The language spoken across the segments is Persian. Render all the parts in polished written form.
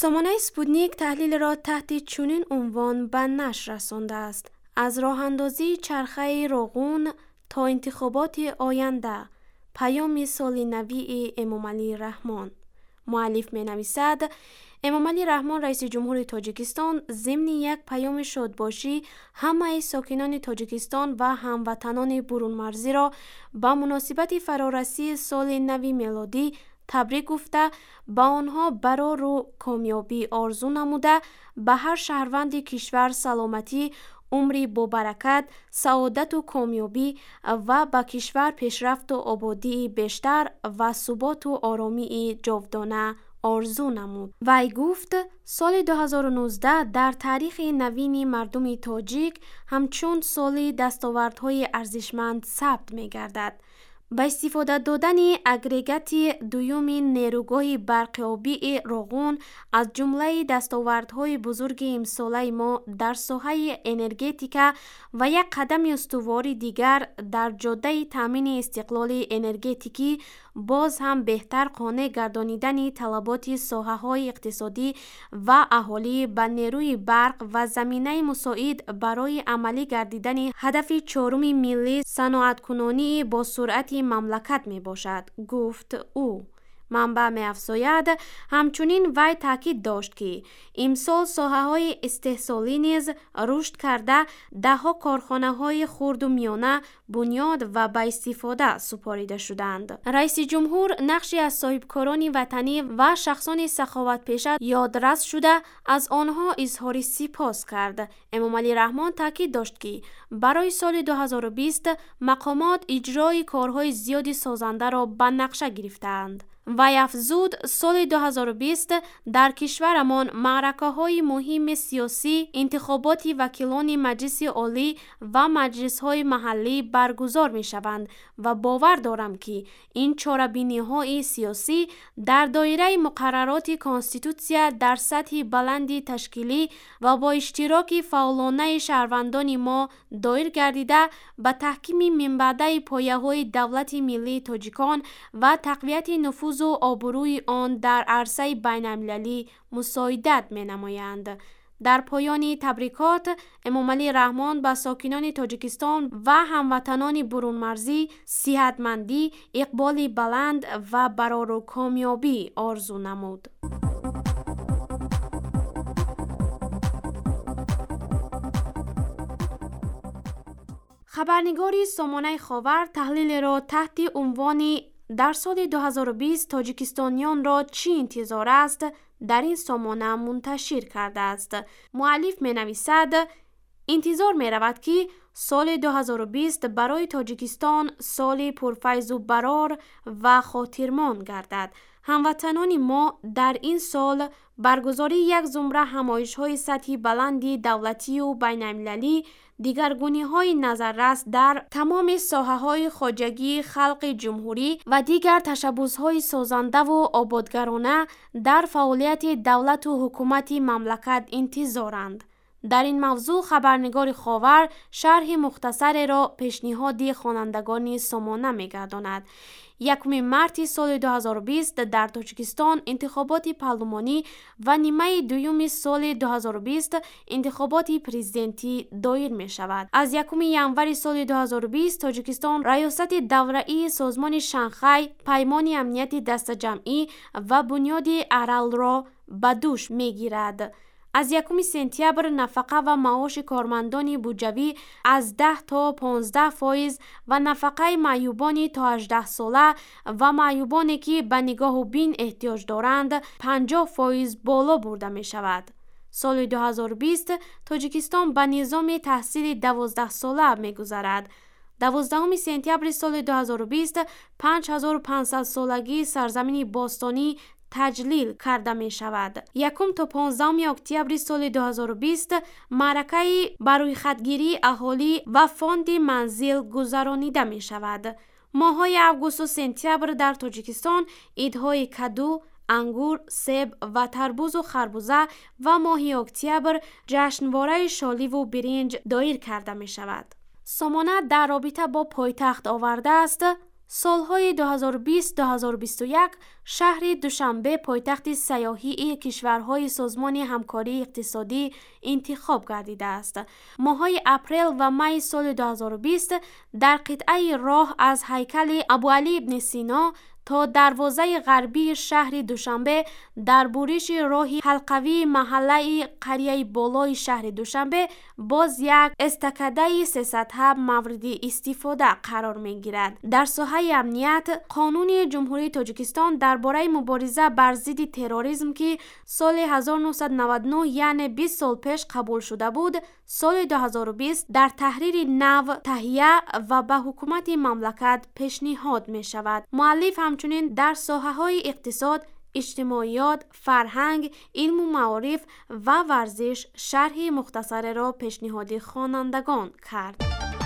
سامانه سپوتنیک تحلیل را تحت چنین عنوان به نشر رسانده است: از راه اندازی چرخه روغون تا انتخابات آینده، پیام سال نوی امامعلی رحمان. مؤلف می نویسد امامعلی رحمان رئیس جمهور تاجیکستان ضمن یک پیام شادباشی همه ساکنان تاجیکستان و هموطنان برون مرزی را به مناسبت فرارسی سال نو میلادی تبریک گفته با آنها برای رو کامیابی آرزو نموده به هر شهروند کشور سلامتی، عمری با برکت، سعادت و کامیابی و به کشور پیشرفت و آبادی بیشتر و ثبات و آرامی جاودانه آرزو نمود. وی گفت سال 2019 در تاریخ نوین مردم تاجیک همچون سال دستاوردهای ارزشمند ثبت می گردد. با استفاده دادن اگریگات دوم نیروگاه برقیابی روغون از جمله دستاوردهای بزرگ امساله ما در ساحه انرژتیکا و یک قدم استواری دیگر در جاده تامین استقلال انرژتیکی، باز هم بهتر قانع گردانیدن طلبات ساحه‌های اقتصادی و اهالی به نیروی برق و زمینه مساعد برای عملی گردیدن هدف چهارم ملی صنعت‌کنانی با سرعت مملکت می باشد، گفت او. منبع می افزاید همچنین وی تاکید داشت که امسال ساحه های استحصالی نیز رشد کرده، دهها کارخانه های خرد و میانه بنیاد و به استفاده سپاریده شدند. رئیس جمهور نقشی از صاحبکاران وطنی و شخصان سخاوت پیشه یادرس شده از آنها اظهار سپاس کرد. امامعلی رحمان تاکید داشت که برای سال 2020 مقامات اجرای کارهای زیادی سازنده را به نقشه گرفتند. وی افزود سال 2020 در کشورمان معرکه‌های مهم سیاسی، انتخابات وکیلان مجلس عالی و مجلس‌های محلی برگزار می‌شوند و باور دارم که این چاره‌بینی‌های سیاسی در دایره مقررات کانستیتوسیا در سطح بلند تشکیلی و با اشتراک فعالانه شهروندان ما دایر گردیده به تحکیم منبع پایه‌های دولت ملی تاجیکان و تقویت نفوذ و آبروی آن در عرصه بین‌المللی مساعدت می‌نمایند. در پایان تبریکات، امامعلی رحمان به ساکنان تاجیکستان و هموطنان برون مرزی صحتمندی، اقبال بلند و برای کامیابی آرزو نمود. خبرنگاری سامانه خاور تحلیل را تحت عنوان در سال 2020 تاجیکستانیان را چی انتظار است در این سامانه منتشر کرده است. مؤلف می نویسد انتظار می رود که سال 2020 برای تاجیکستان سال پرفیض و برار و خاطرمان گردد. هموطنان ما در این سال برگزاری یک زمره همایش‌های سطحی بلندی دولتی و بین‌المللی، دیگرگونی‌های نظررس در تمام ساحه‌های خواجگی خلق جمهوری و دیگر تشبث‌های سازنده و آبادگرانه در فعالیت دولت و حکومت مملکت انتظارند. در این موضوع خبرنگار خاور شرح مختصر را پیشنهاد خوانندگان سامانه می‌گرداند. 1 مارس سال 2020 در تاجیکستان انتخابات پارلمانی و نیمه دوم سال 2020 انتخابات پرزیدنتی دایر می شود. از 1 ژانویه سال 2020 تاجیکستان ریاست دوره‌ای سازمان شانگهای، پیمان امنیت دست جمعی و بنیاد ارال را به دوش می گیرد. از 1 سپتامبر نفقه و معاش کارمندان بودجوی از 10 تا 15% و نفقه معیوبان تا 18 ساله و معیوبانی که به نگاه و بین احتیاج دارند 50% بالا برده می شود. سال 2020 تاجیکستان به نظام تحصیل 12 ساله می گذرد. 12 سپتامبر سال 2020 5500 سالگی سرزمین باستانی تجلیل کرده می شود. 1 تا 15 اکتبر سال 2020 معرکه برای خودگیری اهالی و فاند منزل گذرانیده می شود. ماه‌های آگوست و سپتامبر در تاجیکستان عیدهای کدو، انگور، سیب و تربوز و خربوزه و ماه اکتبر جشنواره شالی و برنج دایر کرده می شود. سامانه در رابطه با پایتخت آورده است: سالهای 2020-2021 شهر دوشنبه پایتخت سیاحی کشورهای سازمان همکاری اقتصادی انتخاب گردیده است. ماه‌های اپریل و می سال 2020 در قطعه راه از هیکل ابوعلی ابن سینا تا دروازه غربی شهر دوشنبه در برش راهی حلقوی محله قریه بالای شهر دوشنبه باز یک استکاده 3 سطح مورد استفاده قرار می گیرد. در ساحه امنیت، قانون جمهوری تاجیکستان درباره مبارزه بر ضد تروریسم که سال 1999 یعنی 20 سال پیش قبول شده بود، سال 2020 در تحریر نو تهیه و به حکومت مملکت پیشنهاد می شود. مؤلف همچنین در ساحه‌های اقتصاد، اجتماعیات، فرهنگ، علم و معارف و ورزش شرح مختصر را پیشنهاد خوانندگان کرد.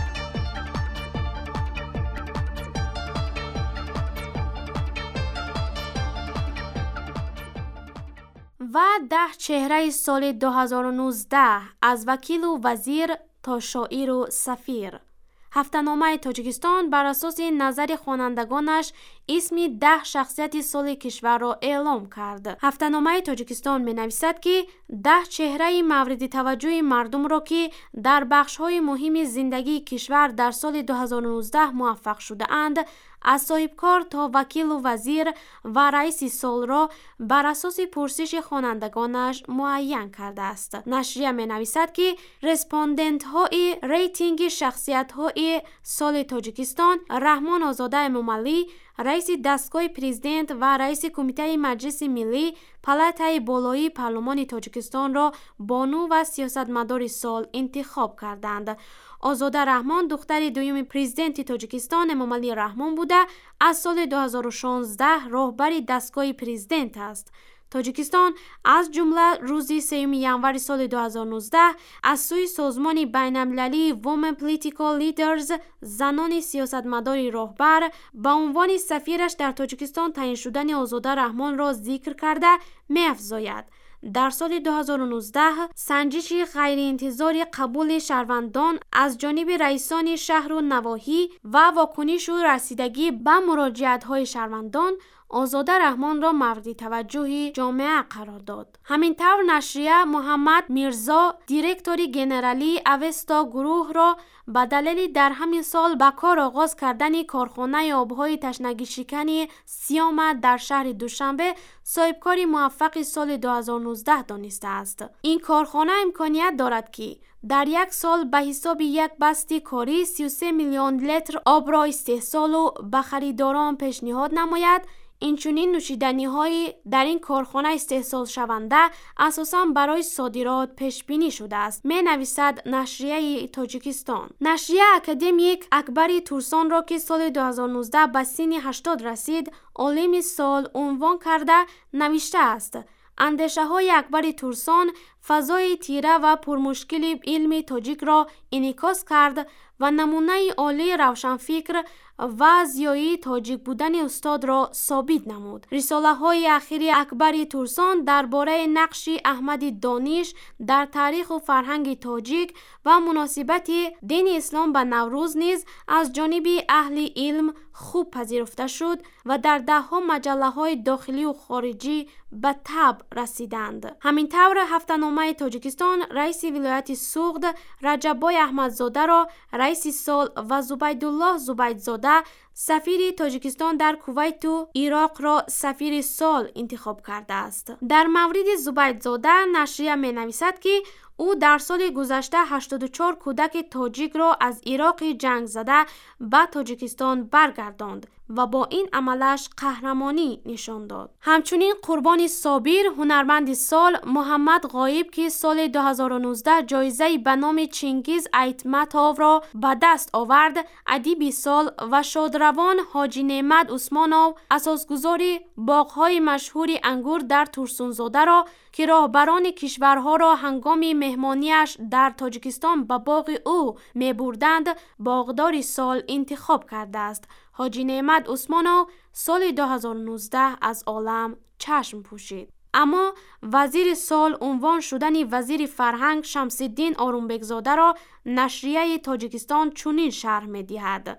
و 10 چهره سال 2019 از وکیل و وزیر تا شاعر و سفیر. هفته‌نامه تاجیکستان بر اساس نظر خوانندگانش اسم 10 شخصیت سال کشور را اعلام کرد. هفته‌نامه تاجیکستان می‌نویسد که 10 چهره مورد توجه مردم را که در بخش‌های مهم زندگی کشور در سال 2019 موفق شده اند، از صاحبکار تا وکیل و وزیر و رئیس سال را بر اساس پرسش خوانندگانش معین کرده است. نشریه می‌نویسد که رسپاندنت های ریتینگ شخصیت های سال تاجیکستان رحمان آزاده مملی، رئیس دستگاه پرزیدنت و رئیس کمیته مجلس ملی پالاتای بالایی پارلمان تاجیکستان را بانو و سیاستمدار سال انتخاب کردند. آزاده رحمان دختر دوم پرزیدنت تاجیکستان مملی رحمان بوده از سال 2016 راهبر دستگاه پرزیدنت است. تاجیکستان از جمله روز 3 ژانویه سال 2019 از سوی سازمان بین‌المللی Women Political Leaders زنان سیاستمدار راهبر به عنوان سفیرش در تاجیکستان تعیین شدن آزاده رحمان را ذکر کرده می‌افزاید. در سال 2019 سنجش غیرانتظاری قبول شهروندان از جانب رئیسان شهر و نواحی و واکنش و رسیدگی به مراجعت‌های شهروندان آزاده رحمان را مورد توجه جامعه قرار داد. همینطور نشریه محمد میرزا دیرکتور گنرالی اوستا گروه را به دلیل در همین سال به کار آغاز کردن کارخانه آبهای تشنگی شکن سیام در شهر دوشنبه صاحبکار موفق سال 2019 دانسته است. این کارخانه امکانیت دارد که در یک سال به حساب یک بسته کاری 33 میلیون لیتر آب را استحصال و به خریداران پیشنهاد نماید. اینچنین نوشیدنی های در این کارخانه استحصال شونده اساساً برای صادرات پیش بینی شده است. می نویسد نشریه تاجیکستان. نشریه اکادمیک اکبر تورسان را که سال 2019 به سن 80 رسید عالم سال عنوان کرده نوشته است: اندیشه های اکبر تورسان فضای تیره و پرمشکل علم تاجیک را انعکاس کرد و نمونه عالی روشنفکر و زیایی تاجیک بودن استاد را ثابت نمود. رساله های اخیر اکبر تورسان درباره نقش احمد دانش در تاریخ و فرهنگ تاجیک و مناسبت دین اسلام به نوروز نیز از جانب اهل علم خوب پذیرفته شد و در ده‌ها مجله های داخلی و خارجی به طبع رسیدند. همینطور هفته‌نامه تاجیکستان رئیس ولایت سوغد رجبای احمدزاده را رئیس سال و زبیدالله زبیدزاده سفیر تاجیکستان در کویت و عراق را سفیر سال انتخاب کرده است. در مورد زبیدزاده نشریه می نویسد که او در سال گذشته 84 کودک تاجیک را از عراق جنگ زده به تاجیکستان برگرداند و با این عملش قهرمانی نشان داد. همچنین قربان صابر هنرمند سال محمد غایب که سال 2019 جایزه به نام چنگیز ایتمتاو را به دست آورد، ادیب سال و شادروان حاجی نعمت عثمانوف اساسگزار باغ‌های مشهور انگور در تورسونزاده را که راهبران کشورها را هنگام مهمانیش در تاجیکستان به باغ او می‌بردند باغدار سال انتخاب کرده است. حاجی نعمت عثمانوف سال 2019 از عالم چشم پوشید. اما وزیر سال عنوان شدن وزیر فرهنگ شمس الدین آرومبگزاده را نشریه تاجیکستان چنین شرح می‌دهد: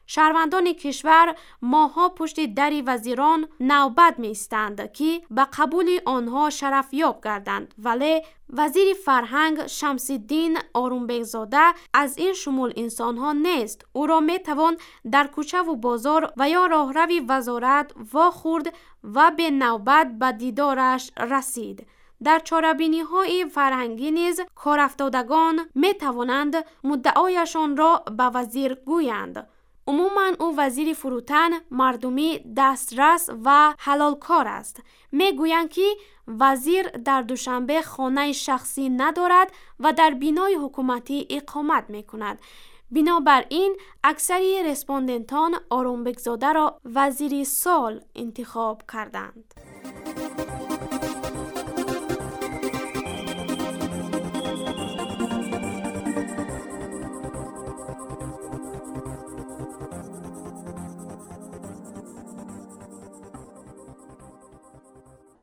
شهروندان کشور ماها پشت در وزیران نوبت می ایستند که به قبول آنها شرف یاب گردند، ولی وزیر فرهنگ شمس الدین آرومبگ زاده از این شمول انسانها نیست. او را می توان در کوچه و بازار و یا راهروی وزارت واخورد و به نوبت به دیدارش رسید. در چاره‌بینی های فرهنگی نیز کارافتادگان می توانند مدعایشان را به وزیر گویند. عموماً او وزیر فروتن، مردمی، دسترس و حلال کار است. می گویند که وزیر در دوشنبه خانه شخصی ندارد و در بینای حکومتی اقامت می کند. بنابراین اکثری رسپاندنتان آرومبگ زاده را وزیر سال انتخاب کردند.